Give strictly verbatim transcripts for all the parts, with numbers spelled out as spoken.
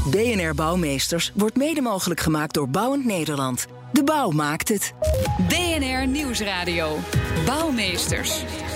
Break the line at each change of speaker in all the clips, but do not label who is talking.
B N R Bouwmeesters wordt mede mogelijk gemaakt door Bouwend Nederland. De bouw maakt het.
B N R Nieuwsradio. Bouwmeesters.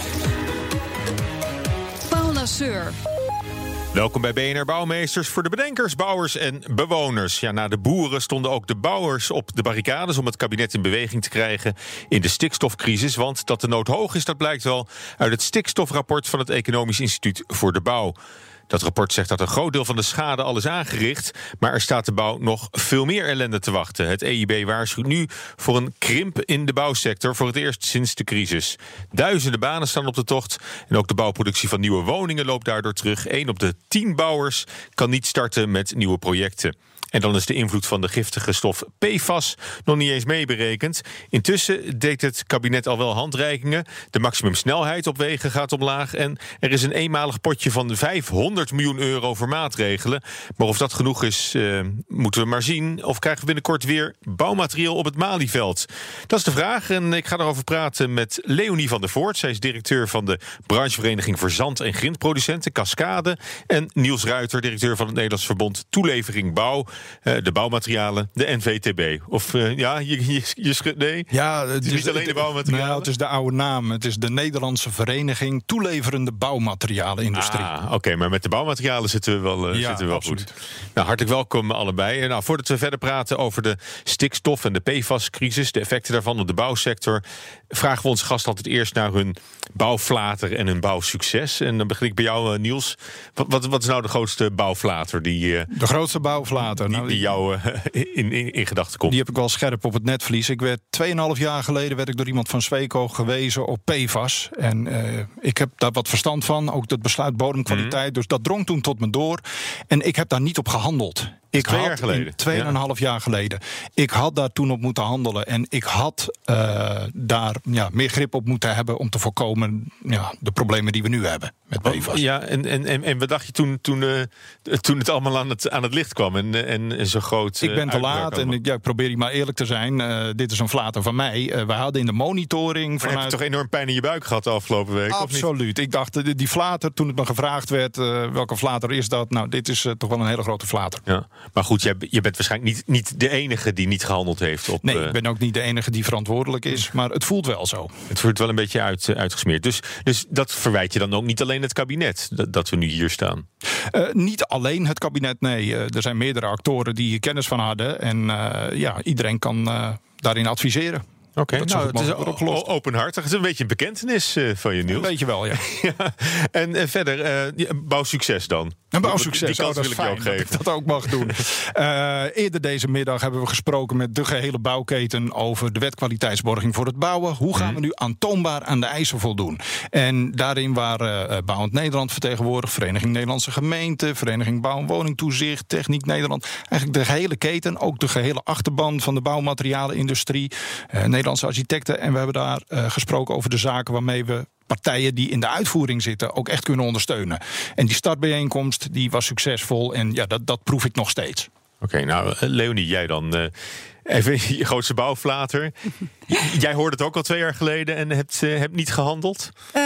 Paul Lasseur.
Welkom bij B N R Bouwmeesters voor de bedenkers, bouwers en bewoners. Ja, na de boeren stonden ook de bouwers op de barricades om het kabinet in beweging te krijgen in de stikstofcrisis. Want dat de nood hoog is, dat blijkt wel uit het stikstofrapport van het Economisch Instituut voor de Bouw. Dat rapport zegt dat een groot deel van de schade al is aangericht, maar er staat de bouw nog veel meer ellende te wachten. Het E I B waarschuwt nu voor een krimp in de bouwsector voor het eerst sinds de crisis. Duizenden banen staan op de tocht en ook de bouwproductie van nieuwe woningen loopt daardoor terug. Eén op de tien bouwers kan niet starten met nieuwe projecten. En dan is de invloed van de giftige stof P F A S nog niet eens meeberekend. Intussen deed het kabinet al wel handreikingen. De maximumsnelheid op wegen gaat omlaag. En er is een eenmalig potje van vijfhonderd miljoen euro voor maatregelen. Maar of dat genoeg is, uh, moeten we maar zien. Of krijgen we binnenkort weer bouwmateriaal op het Malieveld? Dat is de vraag. En ik ga erover praten met Leonie van der Voort. Zij is directeur van de branchevereniging voor zand- en grindproducenten, Cascade. En Niels Ruiter, directeur van het Nederlands Verbond Toelevering Bouw. Uh, de bouwmaterialen, de N V T B. Of uh, ja, je, je, je schudt, nee?
Ja, het
is niet alleen de bouwmaterialen?
Nou, het is de oude naam. Het is de Nederlandse Vereniging Toeleverende Bouwmaterialenindustrie.
Ah, oké, okay, maar met de bouwmaterialen zitten we wel, uh,
ja,
zitten we wel
absoluut.
goed. Nou, hartelijk welkom allebei. Nou, voordat we verder praten over de stikstof en de P F A S-crisis, de effecten daarvan op de bouwsector, vragen we onze gast altijd eerst naar hun bouwflater en hun bouwsucces. En dan begin ik bij jou, uh, Niels. Wat, wat, wat is nou de grootste bouwflater die uh,
de grootste bouwflater
die, die jou uh, in, in, in gedachten komt?
Die heb ik wel scherp op het netvlies. Ik werd tweeënhalf jaar geleden werd ik door iemand van Sweco gewezen op P F A S. En uh, ik heb daar wat verstand van, ook dat besluit bodemkwaliteit. Mm-hmm. Dus dat drong toen tot me door. En ik heb daar niet op gehandeld. Ik
Twee
had
jaar geleden.
Tweeënhalf ja. jaar geleden. Ik had daar toen op moeten handelen. En ik had uh, daar ja, meer grip op moeten hebben om te voorkomen ja, de problemen die we nu hebben met P F A S.
Ja, en, en, en, en wat dacht je toen, toen, uh, toen het allemaal aan het, aan het licht kwam en, en, en zo groot? Uh,
ik ben te laat en ik, ja, ik probeer hier maar eerlijk te zijn. Uh, dit is een flater van mij. Uh, we hadden in de monitoring
maar
vanuit...
heb je toch enorm pijn in je buik gehad de afgelopen week?
Absoluut. Ik dacht, die flater, toen het me gevraagd werd, uh, welke flater is dat? Nou, dit is uh, toch wel een hele grote flater.
Ja. Maar goed, je, je bent waarschijnlijk niet, niet de enige die niet gehandeld heeft. Op,
nee,
uh,
ik ben ook niet de enige die verantwoordelijk is. Maar het voelt wel zo.
Het wordt wel een beetje uit, uh, uitgesmeerd. Dus, dus dat verwijt je dan ook niet alleen het kabinet, dat, dat we nu hier staan?
Uh, niet alleen het kabinet, nee. Uh, er zijn meerdere actoren die hier kennis van hadden. En uh, ja, iedereen kan uh, daarin adviseren.
Oké, okay, nou, het is o- openhartig. Het is een beetje een bekentenis uh, van je, Niels.
Een beetje wel, ja.
ja. En uh, verder, uh, bouwsucces dan?
Een bouwsucces,
die kans
oh, dat
wil
is
ik
fijn
je ook geven.
Dat ik dat ook mag doen. uh, eerder deze middag hebben we gesproken met de gehele bouwketen over de wet kwaliteitsborging voor het bouwen. Hoe gaan we nu aantoonbaar aan de eisen voldoen? En daarin waren uh, Bouwend Nederland vertegenwoordigd, Vereniging Nederlandse Gemeenten, Vereniging Bouw- en Woningtoezicht, Techniek Nederland. Eigenlijk de gehele keten, ook de gehele achterban van de bouwmaterialenindustrie, uh, Nederlandse architecten. En we hebben daar uh, gesproken over de zaken waarmee we partijen die in de uitvoering zitten ook echt kunnen ondersteunen. En die startbijeenkomst die was succesvol en ja, dat, dat proef ik nog steeds.
Oké, okay, nou Leonie, jij dan uh, even je grootste bouwflater. Jij hoorde het ook al twee jaar geleden en hebt, uh, hebt niet gehandeld?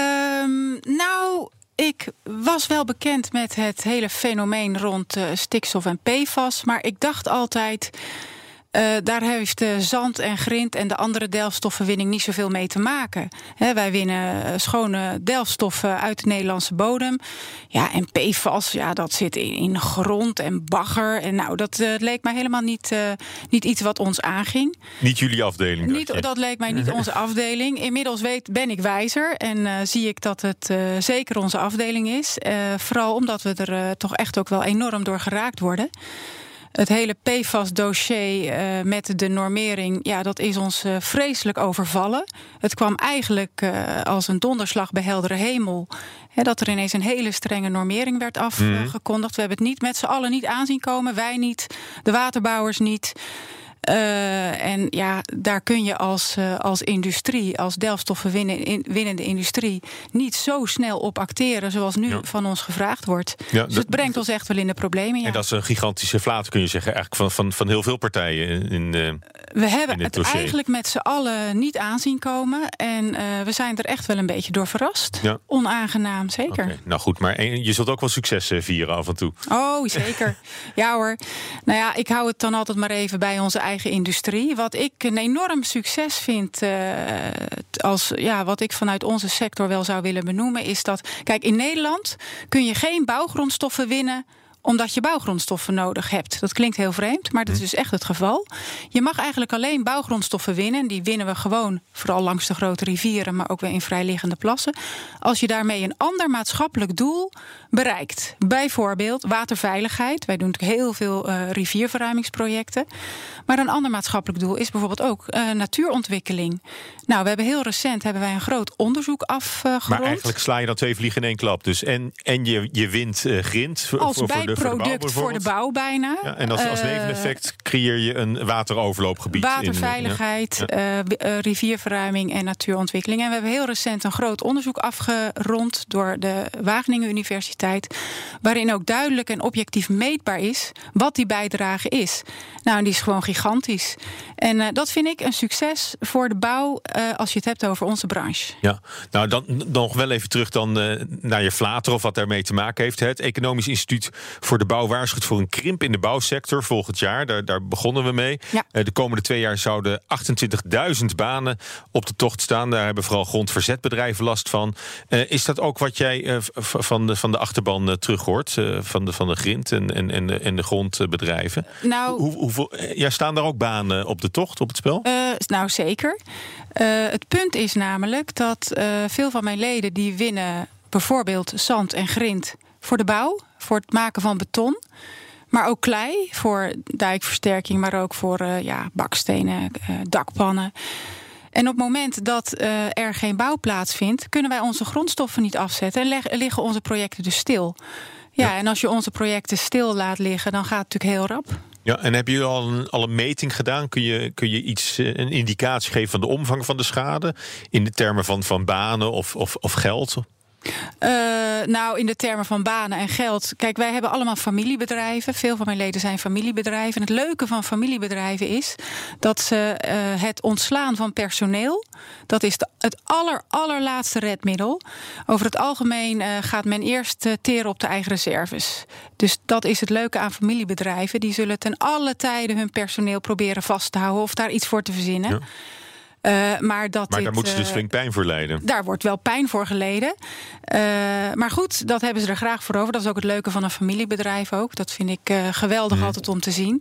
Um, nou, ik was wel bekend met het hele fenomeen rond uh, stikstof en P F A S, maar ik dacht altijd, Uh, daar heeft uh, zand en grind en de andere delfstoffenwinning niet zoveel mee te maken. He, wij winnen uh, schone delfstoffen uit de Nederlandse bodem. Ja, en P F A S, ja, dat zit in, in grond en bagger. En nou, dat uh, leek mij helemaal niet, uh, niet iets wat ons aanging.
Niet jullie afdeling?
Niet, dat leek mij niet onze afdeling. Inmiddels weet, ben ik wijzer en uh, zie ik dat het uh, zeker onze afdeling is. Uh, vooral omdat we er uh, toch echt ook wel enorm door geraakt worden. Het hele P F A S-dossier uh, met de normering, ja, dat is ons uh, vreselijk overvallen. Het kwam eigenlijk uh, als een donderslag bij heldere hemel. Hè, dat er ineens een hele strenge normering werd afgekondigd. Mm. We hebben het niet met z'n allen niet aanzien komen. Wij niet, de waterbouwers niet. Uh, en ja, daar kun je als, uh, als industrie, als delfstoffen winnen, in, winnende industrie, niet zo snel op acteren zoals nu ja. van ons gevraagd wordt. Ja, dus dat, het brengt ons echt wel in de problemen. Ja.
En dat is een gigantische flaat, kun je zeggen, eigenlijk van, van, van heel veel partijen in, uh,
we hebben
in het,
het
dossier.
Eigenlijk met z'n allen niet aanzien komen. En uh, we zijn er echt wel een beetje door verrast.
Ja.
Onaangenaam, zeker.
Okay, nou goed, maar je zult ook wel succes vieren af en toe.
Oh, zeker. Ja hoor. Nou ja, ik hou het dan altijd maar even bij onze eigen industrie. Wat ik een enorm succes vind, uh, als, ja, wat ik vanuit onze sector wel zou willen benoemen, is dat, kijk, in Nederland kun je geen bouwgrondstoffen winnen omdat je bouwgrondstoffen nodig hebt. Dat klinkt heel vreemd, maar dat is dus echt het geval. Je mag eigenlijk alleen bouwgrondstoffen winnen. En die winnen we gewoon, vooral langs de grote rivieren, maar ook weer in vrijliggende plassen, als je daarmee een ander maatschappelijk doel bereikt. Bijvoorbeeld waterveiligheid. Wij doen natuurlijk heel veel uh, rivierverruimingsprojecten. Maar een ander maatschappelijk doel is bijvoorbeeld ook uh, natuurontwikkeling. Nou, we hebben heel recent hebben wij een groot onderzoek afgerond.
Maar eigenlijk sla je dan twee vliegen in één klap. Dus en, en je, je wint uh, grind voor,
als
voor, voor, de, voor de bouw
product voor de bouw bijna.
Ja, en als, als neveneffect creëer je een wateroverloopgebied.
Waterveiligheid, in, ja. uh, uh, rivierverruiming en natuurontwikkeling. En we hebben heel recent een groot onderzoek afgerond door de Wageningen Universiteit, waarin ook duidelijk en objectief meetbaar is wat die bijdrage is. Nou, en die is gewoon gigantisch. En uh, dat vind ik een succes voor de bouw, uh, als je het hebt over onze branche.
Ja, nou dan nog wel even terug dan uh, naar je flater of wat daarmee te maken heeft. Het Economisch Instituut voor de Bouw waarschuwt voor een krimp in de bouwsector volgend jaar. Daar, daar begonnen we mee.
Ja.
Uh, de komende twee jaar zouden achtentwintigduizend banen op de tocht staan. Daar hebben vooral grondverzetbedrijven last van. Uh, is dat ook wat jij uh, van, de, van de achterban uh, terug hoort? Uh, van, de, van de grind en, en, en, de, en de grondbedrijven?
Nou,
Hoe, hoeveel, ja, staan daar ook banen op de tocht, op het spel?
Uh, nou, zeker. Uh, het punt is namelijk dat uh, veel van mijn leden die winnen bijvoorbeeld zand en grind voor de bouw, voor het maken van beton, maar ook klei voor dijkversterking, maar ook voor uh, ja, bakstenen, uh, dakpannen. En op het moment dat uh, er geen bouw plaatsvindt, kunnen wij onze grondstoffen niet afzetten en leg, liggen onze projecten dus stil. Ja, ja, en als je onze projecten stil laat liggen, dan gaat het natuurlijk heel rap.
Ja, en hebben jullie al een, al een meting gedaan? Kun je, kun je iets, een indicatie geven van de omvang van de schade in de termen van, van banen of, of, of geld?
Uh, nou, in de termen van banen en geld. Kijk, wij hebben allemaal familiebedrijven. Veel van mijn leden zijn familiebedrijven. En het leuke van familiebedrijven is dat ze uh, het ontslaan van personeel, dat is de, het aller, allerlaatste redmiddel. Over het algemeen uh, gaat men eerst uh, teren op de eigen reserves. Dus dat is het leuke aan familiebedrijven. Die zullen ten alle tijden hun personeel proberen vast te houden of daar iets voor te verzinnen. Ja. Uh, maar dat
maar
dit,
daar moeten ze dus
uh,
flink pijn voor lijden.
Daar wordt wel pijn voor geleden. Uh, maar goed, dat hebben ze er graag voor over. Dat is ook het leuke van een familiebedrijf ook. Dat vind ik uh, geweldig mm. altijd om te zien.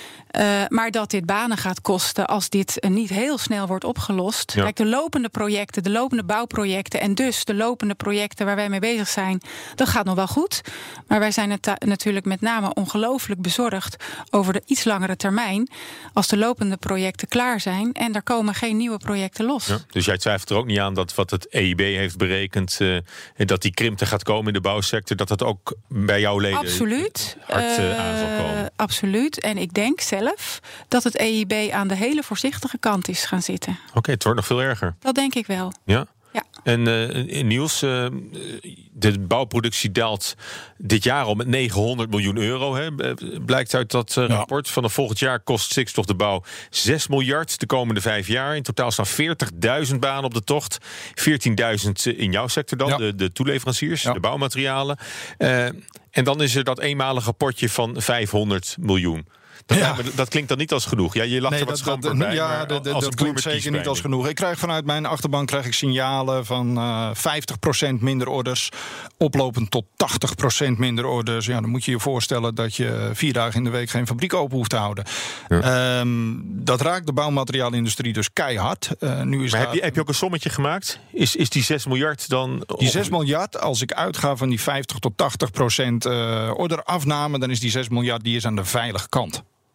Uh, maar dat dit banen gaat kosten als dit uh, niet heel snel wordt opgelost. Ja. Kijk, de lopende projecten, de lopende bouwprojecten en dus de lopende projecten waar wij mee bezig zijn, dat gaat nog wel goed. Maar wij zijn het ta- natuurlijk met name ongelooflijk bezorgd over de iets langere termijn, als de lopende projecten klaar zijn en er komen geen nieuwe projecten los.
Ja, dus jij twijfelt er ook niet aan dat wat het E I B heeft berekend, uh, dat die krimp er gaat komen in de bouwsector, dat dat ook bij jouw leden
absoluut
hard uh, aan zal komen?
Uh, absoluut. En ik denk zelf dat het E I B aan de hele voorzichtige kant is gaan zitten.
Oké, okay, het wordt nog veel erger.
Dat denk ik wel.
Ja?
Ja.
En uh, Niels, uh, de bouwproductie daalt dit jaar al met negenhonderd miljoen euro. Hè, blijkt uit dat uh, ja. rapport. Vanaf volgend jaar kost stikstof de bouw zes miljard de komende vijf jaar. In totaal staan veertigduizend banen op de tocht. veertienduizend in jouw sector dan, ja. de, de toeleveranciers, ja. de bouwmaterialen. Uh, en dan is er dat eenmalige potje van vijfhonderd miljoen. Dat, ja. dat klinkt dan niet als genoeg. Ja, je lacht
nee,
er wat
dat,
schamper
dat,
bij.
Ja,
maar
dat,
als
dat klinkt zeker niet als genoeg. Ik krijg vanuit mijn achterban krijg ik signalen van uh, vijftig procent minder orders, oplopend tot tachtig procent minder orders. Ja, dan moet je je voorstellen dat je vier dagen in de week geen fabriek open hoeft te houden. Ja. Um, dat raakt de bouwmateriaalindustrie dus keihard. Uh, nu is
maar
daar...
heb, je, heb je ook een sommetje gemaakt? Is, is die zes miljard dan...
Die zes miljard, als ik uitga van die vijftig tot tachtig procent uh, orderafname, dan is die zes miljard die is aan de veilige kant.
Ja?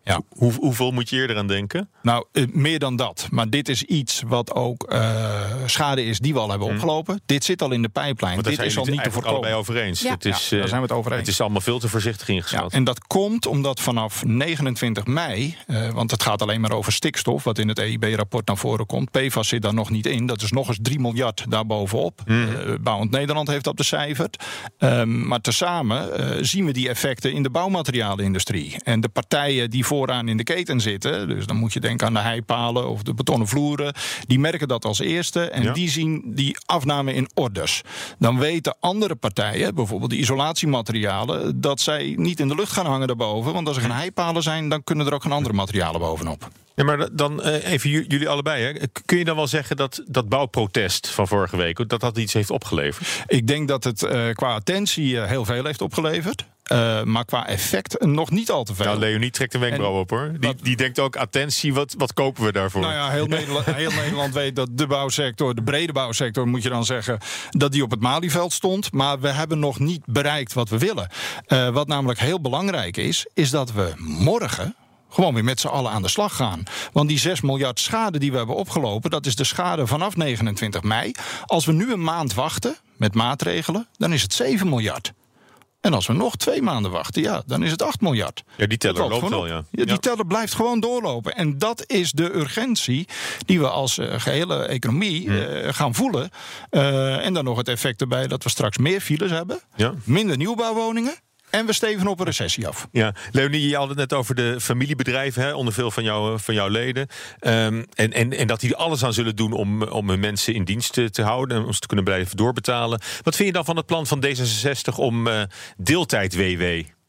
Ja.
Hoe, hoeveel moet je eerder aan denken?
Nou, uh, meer dan dat. Maar dit is iets wat ook uh, schade is die we al hebben opgelopen. Mm. Dit zit al in de pijplijn.
Want
dit is al niet te voorkomen.
Allebei over eens.
Ja.
Het is,
ja, daar zijn we het over eens.
Het is allemaal veel te voorzichtig ingeschat.
Ja, en dat komt omdat vanaf negenentwintig mei... Uh, want het gaat alleen maar over stikstof... wat in het E I B-rapport naar voren komt. P F A S zit daar nog niet in. Dat is nog eens drie miljard daarbovenop. Mm. Uh, Bouwend Nederland heeft dat becijferd. Um, maar tezamen uh, zien we die effecten in de bouwmaterialenindustrie. En de partijen die vooraan in de keten zitten... dus dan moet je denken aan de heipalen of de betonnen vloeren... die merken dat als eerste en ja. die zien die afname in orders. Dan weten andere partijen, bijvoorbeeld de isolatiematerialen... dat zij niet in de lucht gaan hangen daarboven. Want als er geen heipalen zijn, dan kunnen er ook geen andere materialen bovenop.
Ja, maar dan uh, even jullie allebei. Hè. Kun je dan wel zeggen dat dat bouwprotest van vorige week... dat dat iets heeft opgeleverd?
Ik denk dat het uh, qua attentie uh, heel veel heeft opgeleverd. Uh, maar qua effect nog niet al te veel.
Nou, Leonie trekt een wenkbrauw op, hoor. Die, die denkt ook, attentie, wat, wat kopen we daarvoor?
Nou ja, heel Nederland, heel Nederland weet dat de bouwsector, de brede bouwsector, moet je dan zeggen, dat die op het Malieveld stond. Maar we hebben nog niet bereikt wat we willen. Uh, wat namelijk heel belangrijk is, is dat we morgen gewoon weer met z'n allen aan de slag gaan. Want die zes miljard schade die we hebben opgelopen... dat is de schade vanaf negenentwintig mei. Als we nu een maand wachten met maatregelen, dan is het zeven miljard. En als we nog twee maanden wachten, ja, dan is het acht miljard.
Ja, die teller loopt wel, ja.
ja. Die ja. teller blijft gewoon doorlopen. En dat is de urgentie die we als uh, gehele economie uh, gaan voelen. Uh, en dan nog het effect erbij dat we straks meer files hebben. Ja. Minder nieuwbouwwoningen. En we steven op een recessie af.
Ja, Leonie, je had het net over de familiebedrijven, hè, onder veel van, jou, van jouw leden. Um, en, en, en dat die er alles aan zullen doen om, om hun mensen in dienst te, te houden... en om ze te kunnen blijven doorbetalen. Wat vind je dan van het plan van D zesenzestig om uh, deeltijd-W W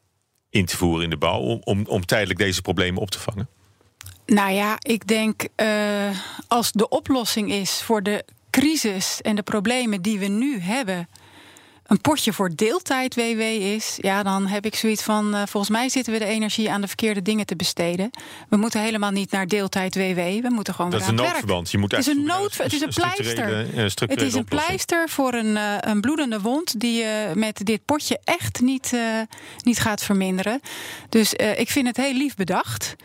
in te voeren in de bouw... Om, om, om tijdelijk deze problemen op te vangen?
Nou ja, ik denk uh, als de oplossing is voor de crisis en de problemen die we nu hebben... een potje voor deeltijd-W W is, ja, dan heb ik zoiets van... Uh, volgens mij zitten we de energie aan de verkeerde dingen te besteden. We moeten helemaal niet naar deeltijd-W W. We moeten gewoon
dat
weer aan het werk.
Dat is een noodverband. Je moet
het is een nood, het is een pleister. Uh, het is een pleister voor een, uh, een bloedende wond... die je uh, met dit potje echt niet, uh, niet gaat verminderen. Dus uh, ik vind het heel lief bedacht...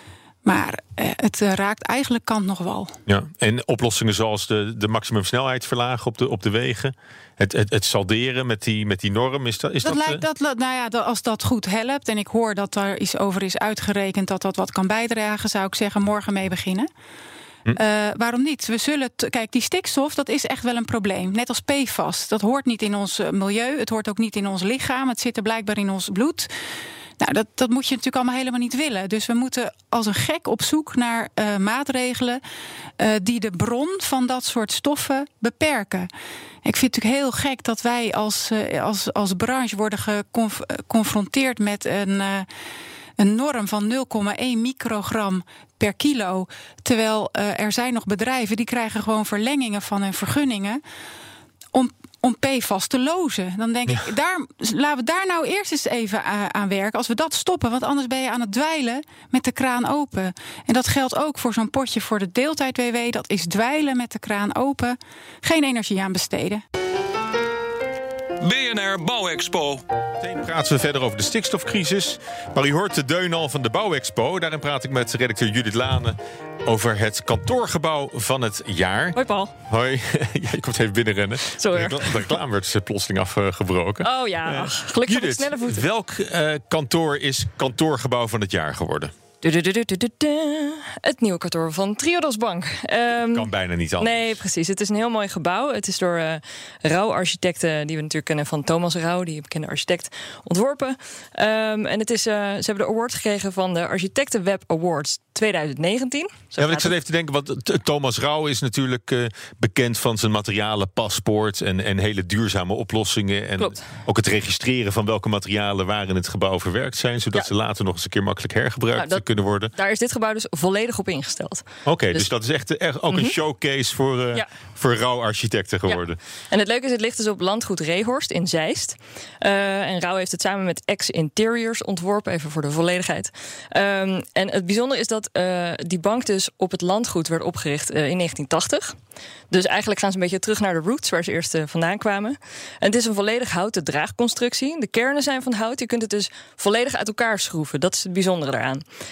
Maar eh, het uh, raakt eigenlijk kant nog wel.
Ja, en oplossingen zoals de, de maximumsnelheid verlagen op de, op de wegen... Het, het, het salderen met die, met die norm, is dat... Is
dat,
dat,
lijkt, dat nou ja, dat, als dat goed helpt... en ik hoor dat daar iets over is uitgerekend... dat dat wat kan bijdragen, zou ik zeggen, morgen mee beginnen. Hm? Uh, waarom niet? We zullen t- Kijk, die stikstof, dat is echt wel een probleem. Net als P F A S. Dat hoort niet in ons milieu, het hoort ook niet in ons lichaam... het zit er blijkbaar in ons bloed... Nou, dat, dat moet je natuurlijk allemaal helemaal niet willen. Dus we moeten als een gek op zoek naar uh, maatregelen... Uh, die de bron van dat soort stoffen beperken. Ik vind het natuurlijk heel gek dat wij als, uh, als, als branche worden geconfronteerd met een... Uh, Een norm van nul komma één microgram per kilo. Terwijl uh, er zijn nog bedrijven die krijgen gewoon verlengingen van hun vergunningen... om om P F A S te lozen. Dan denk ja. ik, daar, laten we daar nou eerst eens even aan werken. Als we dat stoppen, want anders ben je aan het dweilen met de kraan open. En dat geldt ook voor zo'n potje voor de deeltijd-W W. Dat is dweilen met de kraan open. Geen energie aan besteden.
B N R Bouwexpo.
Meteen praten we verder over de stikstofcrisis. Maar u hoort de deun al van de Bouwexpo. Daarin praat ik met redacteur Judith Lane over het kantoorgebouw van het jaar.
Hoi Paul.
Hoi. Ja, je komt even binnenrennen.
Sorry.
De reclame werd plotseling afgebroken.
Oh ja, ach, gelukkig
Judith,
snelle voeten.
Welk uh, kantoor is kantoorgebouw van het jaar geworden?
Du, du, du, du, du, du. Het nieuwe kantoor van Triodos Bank. Um,
kan bijna niet anders.
Nee, precies. Het is een heel mooi gebouw. Het is door uh, Rauw Architecten, die we natuurlijk kennen van Thomas Rauw, die bekende architect, ontworpen. Um, en het is, uh, ze hebben de award gekregen van de Architecten Web Awards twintig negentien.
Zo ja, ik zat even te denken, want Thomas Rauw is natuurlijk uh, bekend van zijn materialen paspoort en, en hele duurzame oplossingen. En
Klopt.
Ook het registreren van welke materialen waar in het gebouw verwerkt zijn, zodat ja. ze later nog eens een keer makkelijk hergebruikt nou, dat, kunnen worden.
Daar is dit gebouw dus volledig op ingesteld.
Oké, okay, dus, dus dat is echt, echt ook mm-hmm. een showcase voor, uh, ja. voor Rauw architecten geworden.
Ja. En het leuke is, het ligt dus op landgoed Rehorst in Zeist. Uh, en Rauw heeft het samen met X Interiors ontworpen, even voor de volledigheid. Um, en het bijzondere is dat uh, die bank dus op het landgoed werd opgericht uh, in negentien tachtig. Dus eigenlijk gaan ze een beetje terug naar de roots waar ze eerst uh, vandaan kwamen. En het is een volledig houten draagconstructie. De kernen zijn van hout. Je kunt het dus volledig uit elkaar schroeven. Dat is het bijzondere eraan.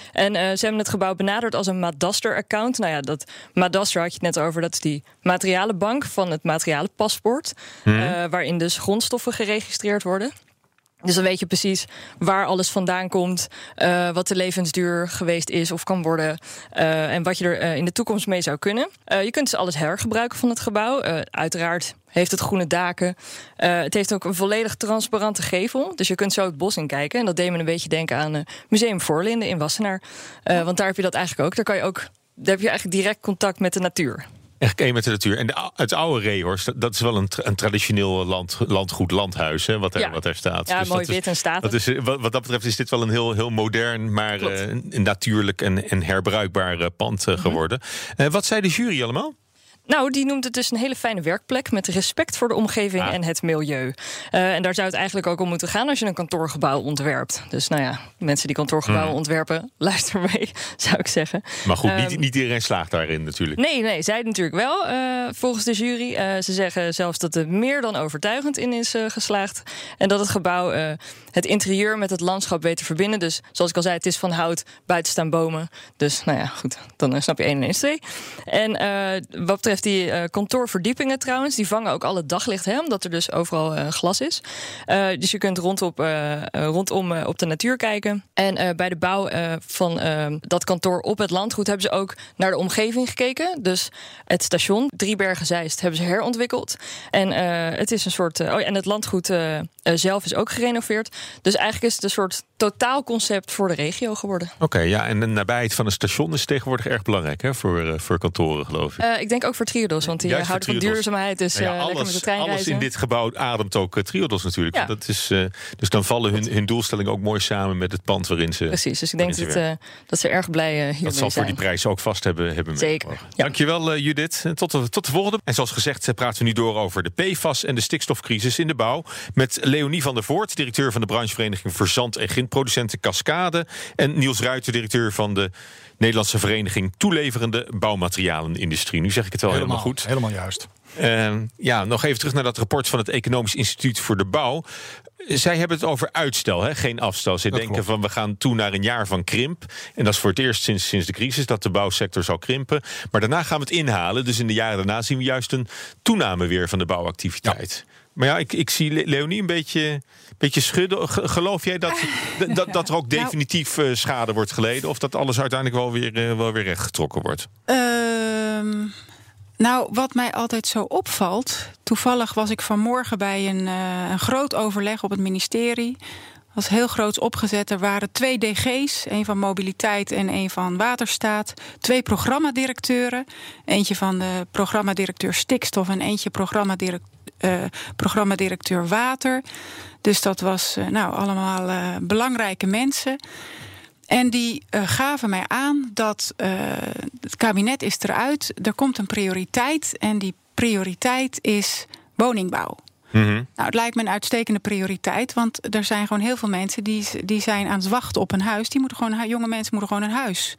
En uh, ze hebben het gebouw benaderd als een Madaster-account. Nou ja, dat Madaster had je het net over. Dat is die materialenbank van het materialenpaspoort. Hmm. Uh, waarin dus grondstoffen geregistreerd worden. Dus dan weet je precies waar alles vandaan komt, uh, wat de levensduur geweest is of kan worden, uh, en wat je er uh, in de toekomst mee zou kunnen. Uh, je kunt dus alles hergebruiken van het gebouw. Uh, uiteraard heeft het groene daken. Uh, het heeft ook een volledig transparante gevel. Dus je kunt zo het bos in kijken. En dat deed me een beetje denken aan uh, Museum Voorlinden in Wassenaar. Uh, want daar heb je dat eigenlijk ook. Daar kan je ook, daar heb je eigenlijk direct contact met de natuur.
Echt één met de natuur. En de, het oude Rehorst, dat is wel een, een traditioneel land, landgoed, landhuis, hè, wat, er,
ja.
wat er staat.
Ja,
dus
mooi
dat
wit
is,
en statig.
Dat is, wat, wat dat betreft is dit wel een heel, heel modern, maar uh, een natuurlijk en, en herbruikbaar uh, pand uh, geworden. Uh, wat zei de jury allemaal?
Nou, die noemt het dus een hele fijne werkplek met respect voor de omgeving ah. en het milieu. Uh, en daar zou het eigenlijk ook om moeten gaan als je een kantoorgebouw ontwerpt. Dus nou ja, mensen die kantoorgebouwen hmm. ontwerpen, luister mee, zou ik zeggen.
Maar goed,
um,
niet, niet iedereen slaagt daarin natuurlijk.
Nee, nee, zij natuurlijk wel, uh, volgens de jury. Uh, ze zeggen zelfs dat het meer dan overtuigend in is uh, geslaagd. En dat het gebouw uh, het interieur met het landschap weet te verbinden. Dus zoals ik al zei, het is van hout, buiten staan bomen. Dus nou ja, goed, dan uh, snap je één en één is twee. En uh, wat betreft die uh, kantoorverdiepingen trouwens, die vangen ook al het daglicht, hè, omdat er dus overal uh, glas is. Uh, dus je kunt rondop, uh, rondom uh, op de natuur kijken. En uh, bij de bouw uh, van uh, dat kantoor op het landgoed hebben ze ook naar de omgeving gekeken. Dus het station Driebergen-Zeist hebben ze herontwikkeld. En uh, het is een soort. Uh, oh ja, en het landgoed uh, uh, zelf is ook gerenoveerd. Dus eigenlijk is het een soort totaalconcept voor de regio geworden.
Oké, okay, ja, en de nabijheid van een station is tegenwoordig erg belangrijk, hè, voor, uh, voor kantoren, geloof ik.
Uh, ik denk ook voor Triodos, want die
Juist
houden van duurzaamheid. Dus nou ja, uh,
alles,
lekker met de trein
alles
reizen.
in dit gebouw ademt ook uh, Triodos natuurlijk.
Ja.
Dat is, uh, dus dan vallen hun, hun doelstellingen ook mooi samen met het pand waarin ze.
Precies, dus ik denk dat, uh, dat ze erg blij uh, hiermee zijn.
Dat zal voor die prijs ook vast hebben, hebben
Zeker. Ja.
Dankjewel, uh, Judith. Tot de, tot de volgende. En zoals gezegd praten we nu door over de P F A S en de stikstofcrisis in de bouw. Met Leonie van der Voort, directeur van de branchevereniging Verzand- en Grindproducenten Cascade. En Niels Ruiter, directeur van de Nederlandse Vereniging Toeleverende Bouwmaterialenindustrie. Nu zeg ik het wel helemaal, helemaal goed.
Helemaal juist.
Uh, ja, nog even terug naar dat rapport van het Economisch Instituut voor de Bouw. Zij hebben het over uitstel, hè? Geen afstel. Ze dat denken klopt. van we gaan toe naar een jaar van krimp. En dat is voor het eerst sinds, sinds de crisis dat de bouwsector zal krimpen. Maar daarna gaan we het inhalen. Dus in de jaren daarna zien we juist een toename weer van de bouwactiviteit. Ja. Maar ja, ik, ik zie Leonie een beetje, beetje schudden. Geloof jij dat, dat, dat er ook definitief uh, schade wordt geleden? Of dat alles uiteindelijk wel weer, uh, wel weer rechtgetrokken wordt?
Um, nou, wat mij altijd zo opvalt. Toevallig was ik vanmorgen bij een, uh, een groot overleg op het ministerie. Was heel groots opgezet. Er waren twee D G's, één van mobiliteit en één van waterstaat. Twee programmadirecteuren. Eentje van de programmadirecteur stikstof en eentje programmadirecteur, uh, programmadirecteur water. Dus dat was uh, nou allemaal uh, belangrijke mensen. En die uh, gaven mij aan dat uh, het kabinet is eruit. Er komt een prioriteit en die prioriteit is woningbouw. Mm-hmm. Nou, het lijkt me een uitstekende prioriteit. Want er zijn gewoon heel veel mensen die, die zijn aan het wachten op een huis. Die moeten gewoon, jonge mensen moeten gewoon een huis.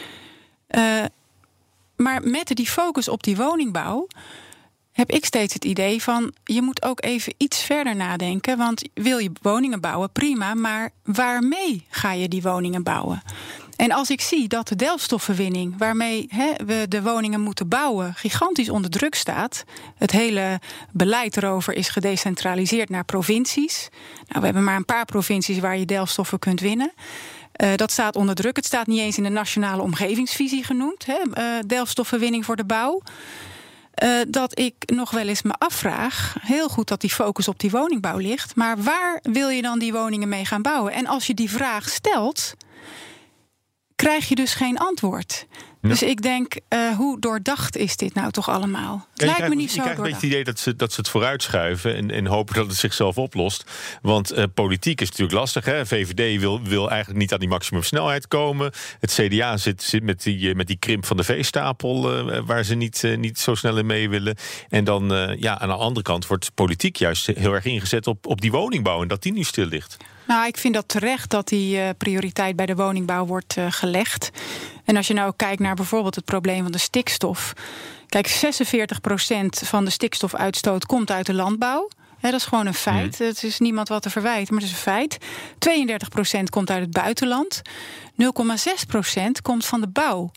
Uh, maar met die focus op die woningbouw heb ik steeds het idee van je moet ook even iets verder nadenken. Want wil je woningen bouwen, prima. Maar waarmee ga je die woningen bouwen? En als ik zie dat de delfstoffenwinning, waarmee he, we de woningen moeten bouwen, gigantisch onder druk staat. Het hele beleid erover is gedecentraliseerd naar provincies. Nou, we hebben maar een paar provincies waar je delfstoffen kunt winnen. Uh, dat staat onder druk. Het staat niet eens in de nationale omgevingsvisie genoemd. He, uh, delfstoffenwinning voor de bouw. Uh, dat ik nog wel eens me afvraag, heel goed dat die focus op die woningbouw ligt, maar waar wil je dan die woningen mee gaan bouwen? En als je die vraag stelt, krijg je dus geen antwoord. Ja. Dus ik denk, uh, hoe doordacht is dit nou toch allemaal? Het
ja,
lijkt
krijgt,
me niet zo doordacht.
Je krijgt een beetje het idee dat ze, dat ze het vooruitschuiven en, en hopen dat het zichzelf oplost. Want uh, politiek is natuurlijk lastig. Hè? V V D wil, wil eigenlijk niet aan die maximumsnelheid komen. Het C D A zit, zit met, die, met die krimp van de veestapel, uh, waar ze niet, uh, niet zo snel in mee willen. En dan uh, ja, aan de andere kant wordt politiek juist heel erg ingezet op, op die woningbouw en dat die nu stil ligt.
Nou, ik vind dat terecht dat die uh, prioriteit bij de woningbouw wordt uh, gelegd. En als je nou kijkt naar bijvoorbeeld het probleem van de stikstof. Kijk, zesenveertig procent van de stikstofuitstoot komt uit de landbouw. He, dat is gewoon een feit. Het is niemand wat te verwijten, maar het is een feit. tweeëndertig procent komt uit het buitenland. nul komma zes procent komt van de bouw.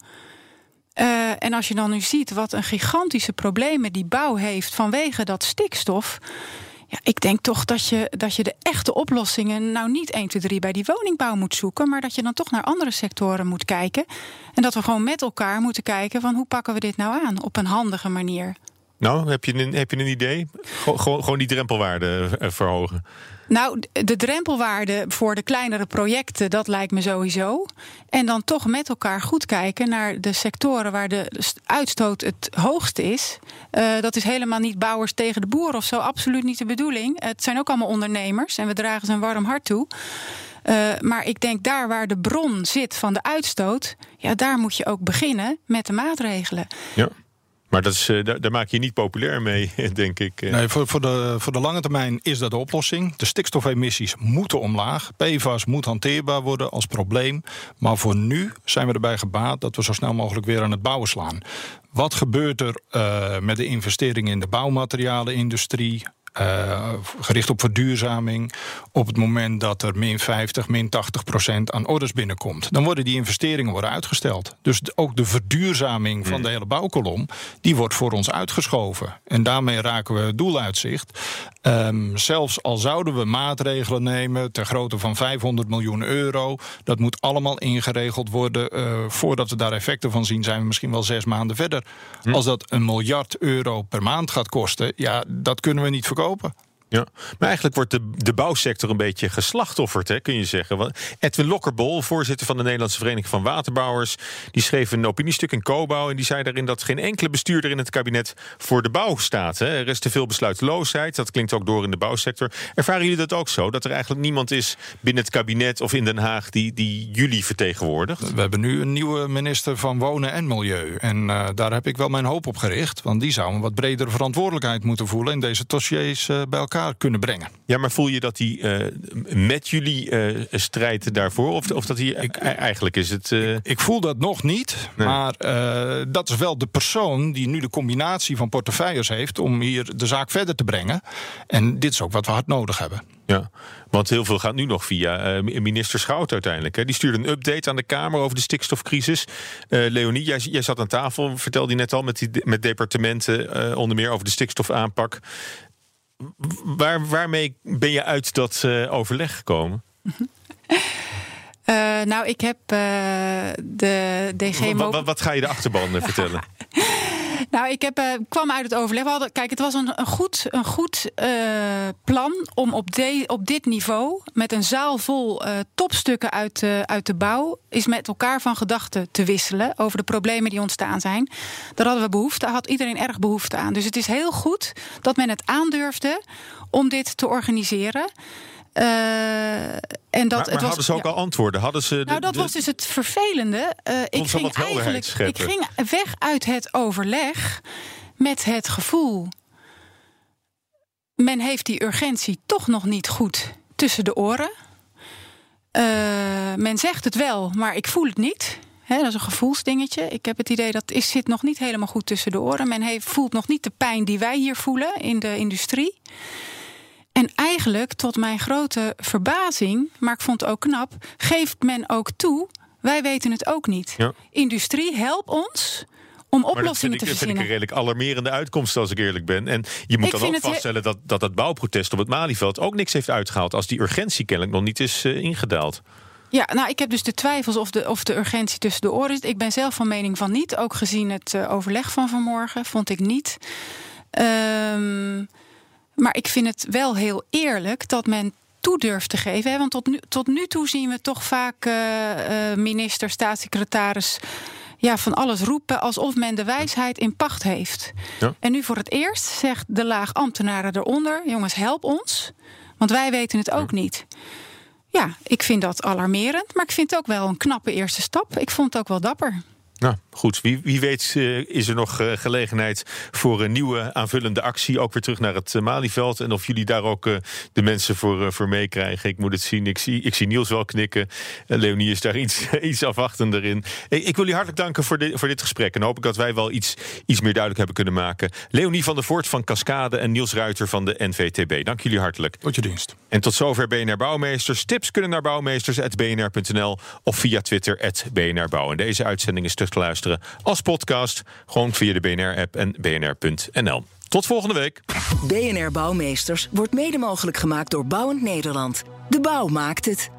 Uh, en als je dan nu ziet wat een gigantische problemen die bouw heeft vanwege dat stikstof. Ja, ik denk toch dat je, dat je de echte oplossingen nou niet één, twee, drie bij die woningbouw moet zoeken, maar dat je dan toch naar andere sectoren moet kijken. En dat we gewoon met elkaar moeten kijken van hoe pakken we dit nou aan op een handige manier.
Nou, heb je een, heb je een idee? Gewoon, gewoon die drempelwaarde verhogen.
Nou, de drempelwaarde voor de kleinere projecten, dat lijkt me sowieso. En dan toch met elkaar goed kijken naar de sectoren waar de uitstoot het hoogst is. Uh, dat is helemaal niet bouwers tegen de boeren of zo, absoluut niet de bedoeling. Het zijn ook allemaal ondernemers en we dragen ze een warm hart toe. Uh, maar ik denk daar waar de bron zit van de uitstoot, ja, daar moet je ook beginnen met de maatregelen. Ja.
Maar dat is, uh, daar, daar maak je je niet populair mee, denk ik.
Nee, voor, voor, de, voor de lange termijn is dat de oplossing. De stikstofemissies moeten omlaag. P F A S moet hanteerbaar worden als probleem. Maar voor nu zijn we erbij gebaat dat we zo snel mogelijk weer aan het bouwen slaan. Wat gebeurt er uh, met de investeringen in de bouwmaterialenindustrie? Uh, gericht op verduurzaming. Op het moment dat er min vijftig, min tachtig procent aan orders binnenkomt, dan worden die investeringen worden uitgesteld. Dus ook de verduurzaming van de hele bouwkolom, die wordt voor ons uitgeschoven. En daarmee raken we het doeluitzicht. Um, zelfs al zouden we maatregelen nemen ter grootte van vijfhonderd miljoen euro, dat moet allemaal ingeregeld worden. Uh, voordat we daar effecten van zien, zijn we misschien wel zes maanden verder. Hm. Als dat een miljard euro per maand gaat kosten, ja, dat kunnen we niet verkopen.
Ja, maar eigenlijk wordt de, de bouwsector een beetje geslachtofferd, hè, kun je zeggen. Want Edwin Lokkerbol, voorzitter van de Nederlandse Vereniging van Waterbouwers, die schreef een opiniestuk in Cobouw en die zei daarin dat geen enkele bestuurder in het kabinet voor de bouw staat. Hè. Er is te veel besluiteloosheid, dat klinkt ook door in de bouwsector. Ervaren jullie dat ook zo? Dat er eigenlijk niemand is binnen het kabinet of in Den Haag die, die jullie vertegenwoordigt?
We hebben nu een nieuwe minister van Wonen en Milieu. En uh, daar heb ik wel mijn hoop op gericht, want die zou een wat bredere verantwoordelijkheid moeten voelen in deze dossiers uh, bij elkaar kunnen brengen.
Ja, maar voel je dat hij uh, met jullie uh, strijdt daarvoor? Of, of dat hij ik, eigenlijk is het... Uh...
Ik, ik voel dat nog niet, nee. maar uh, dat is wel de persoon die nu de combinatie van portefeuilles heeft om hier de zaak verder te brengen. En dit is ook wat we hard nodig hebben.
Ja, want heel veel gaat nu nog via uh, minister Schout uiteindelijk. Hè. Die stuurde een update aan de Kamer over de stikstofcrisis. Uh, Leonie, jij, jij zat aan tafel, vertelde je net al, met, die, met departementen uh, onder meer over de stikstofaanpak. Waar, waarmee ben je uit dat uh, overleg gekomen?
Uh, nou, ik heb uh, de D G...
Wat, wat, wat ga je de achterban vertellen?
Nou, ik heb, uh, kwam uit het overleg. We hadden, kijk, het was een, een goed, een goed uh, plan om op, de, op dit niveau, met een zaal vol uh, topstukken uit, uh, uit de bouw, is met elkaar van gedachten te wisselen over de problemen die ontstaan zijn. Daar hadden we behoefte, had iedereen erg behoefte aan. Dus het is heel goed dat men het aandurfde om dit te organiseren. Uh, en dat,
maar maar
het was,
hadden ze ook ja. al antwoorden? Hadden ze de,
nou, dat
de,
was dus het vervelende. Uh, ik, ging eigenlijk, ik ging weg uit het overleg met het gevoel, men heeft die urgentie toch nog niet goed tussen de oren. Uh, men zegt het wel, maar ik voel het niet. He, dat is een gevoelsdingetje. Ik heb het idee dat is, zit nog niet helemaal goed tussen de oren. Men heeft, voelt nog niet de pijn die wij hier voelen in de industrie. En eigenlijk, tot mijn grote verbazing, maar ik vond het ook knap, geeft men ook toe, wij weten het ook niet. Ja. Industrie, help ons om oplossingen te verzinnen. Dat vind ik een
redelijk alarmerende uitkomst, als ik eerlijk ben. En je moet ik dan ook vaststellen dat, dat het bouwprotest op het Malieveld ook niks heeft uitgehaald, als die urgentie kennelijk nog niet is uh, ingedaald.
Ja, nou, ik heb dus de twijfels of de, of de urgentie tussen de oren is. Ik ben zelf van mening van niet. Ook gezien het uh, overleg van vanmorgen, vond ik niet. Um, maar ik vind het wel heel eerlijk dat men toe durft te geven. Hè? Want tot nu, tot nu toe zien we toch vaak uh, uh, minister, staatssecretaris, ja, van alles roepen alsof men de wijsheid in pacht heeft. Ja. En nu voor het eerst zegt de laag ambtenaren eronder, jongens, help ons, want wij weten het ook ja. niet. Ja, ik vind dat alarmerend, maar ik vind het ook wel een knappe eerste stap. Ik vond het ook wel dapper.
Nou, goed. Wie, wie weet uh, is er nog uh, gelegenheid voor een nieuwe aanvullende actie. Ook weer terug naar het uh, Malieveld. En of jullie daar ook uh, de mensen voor, uh, voor meekrijgen. Ik moet het zien. Ik zie, ik zie Niels wel knikken. Uh, Leonie is daar iets, iets afwachtender in. Ik, ik wil jullie hartelijk danken voor, de, voor dit gesprek. En hoop ik dat wij wel iets, iets meer duidelijk hebben kunnen maken. Leonie van der Voort van Cascade en Niels Ruiter van de N V T B. Dank jullie hartelijk.
Tot je dienst.
En tot zover B N R Bouwmeesters. Tips kunnen naar bouwmeesters punt b n r punt n l of via Twitter at B N R Bouw. En deze uitzending is terug te luisteren als podcast. Gewoon via de B N R-app en b n r punt n l. Tot volgende week.
B N R Bouwmeesters wordt mede mogelijk gemaakt door Bouwend Nederland. De bouw maakt het.